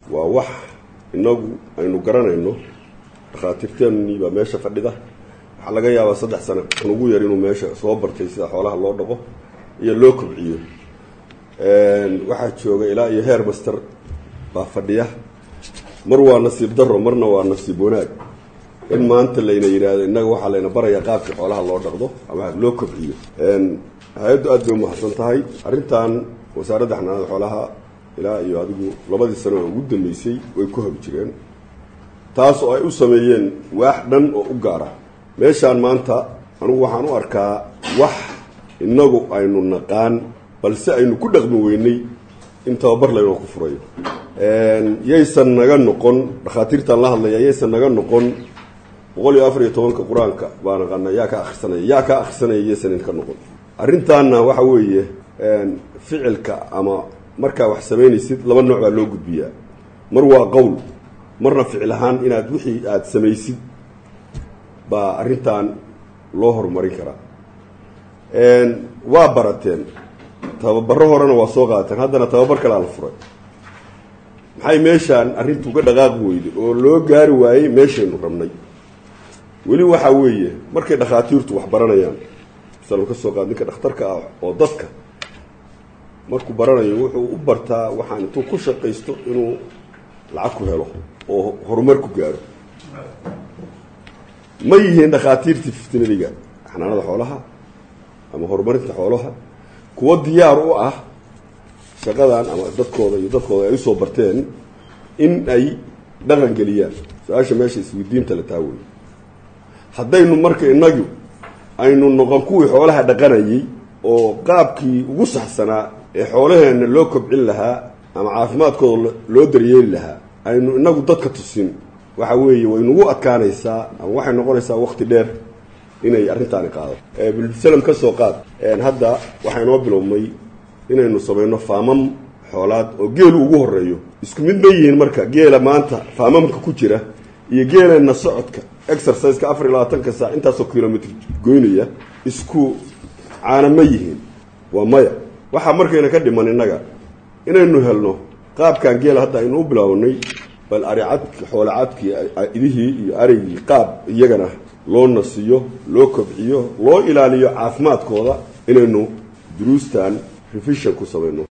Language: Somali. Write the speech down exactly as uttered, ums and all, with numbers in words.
waa wax inagu aynu garanayno dhaqaatiirteennii baa meesha fadhida waxa laga yaabaa saddex sano ugu yar inuu meesha soo bartay sida xoolaha loo dhaqo iyo loo kobciyo een waxa jooga ilaa iyo heer master baa fadhiya mar waa nasiib darro marna waa nasiib wanaag in maanta layna yiraahdo inaga waxa layna baraya qaabka xoolaha loo dhaqdo ama loo kobciyo een hay'addu aad bay u mahadsan tahay arrintan wasaaradda xanaanada xoolaha ilaa iyo adigu labadii sano ugu dambeysay way ku hab jireen taas oo ay u sameeyeen wax dhan oo u gaara meeshaan maanta anigu waxaan u arkaa wax inagu aynu naqaan balse aynu ku dhaqmi weynay in tababar layno ku furayo een yeysan naga noqon dhaqaatiirtan la hadlaya yeysan naga noqon boqol iyo afar iyo toban ka quraanka baan qanaa yaa ka akhrisanaya yaa ka akhrisanaya yeysan ka noqon arrintaana waxa weeye een ficilka ama marka wax sameynaysid laba nooc baa loo gudbiyaa mar waa qowl marna ficil ahaan inaad wixii aad samaysid baa arrintan loo horumarin karaa een waa barateen tababarro horena waa soo qaateen haddana tababar kale la furay maxay meeshaan arrintu uga dhaqaaqi weyday oo loo gaari waayey meeshaynu rabnay weli waxa weeye markay dhaqaatiirtu wax baranayaan sal ka soo qaad ninka dhakhtarka ah oo dadka markuu baranayo wuxuu u bartaa waxaan intuu ku shaqaysto inuu lacag ku helo oo horumar ku gaaro ma yihiin dhaqaatiirtii fitnadiga xanaanada xoolaha ama horumarinta xoolaha kuwa diyaar u ah shaqadan ama dadkooda iyo dadkooda ay soo barteen in ay dhaqan geliyaan su'aasha meesha isweydiinta la taaway haddaynu marka inagu aynu noqon kuwii xoolaha dhaqanayay oo qaabkii ugu saxsanaa ee xoolaheena loo kobcin lahaa ama caafimaadkooda loo daryeeli lahaa aynu inagu dadka tusin waxa weeye way nagu adkaanaysaa ama waxay noqonaysaa waqti dheer inay arrintaani qaado ee bilsalam ka soo qaad een hadda waxay noo bilowmay inaynu sameeyno faamam xoolaad oo geelu ugu horeeyo isku mid ma yihiin marka geela maanta faamamka ku jira iyo geelana socodka exercise-ka afar iyo labaatan ka saac intaas oo kilometer goynaya isku caana ma yihiin waa maya waxa markayna ka dhiman inaga inaynu helno qaabkan geela hadda aynu u bilaawnay bal aricadki xoolaadki idihii iyo arigii qaab iyagana loo nasiyo loo kobciyo loo ilaaliyo caafimaadkooda inaynu duruustan revision ku sameeyno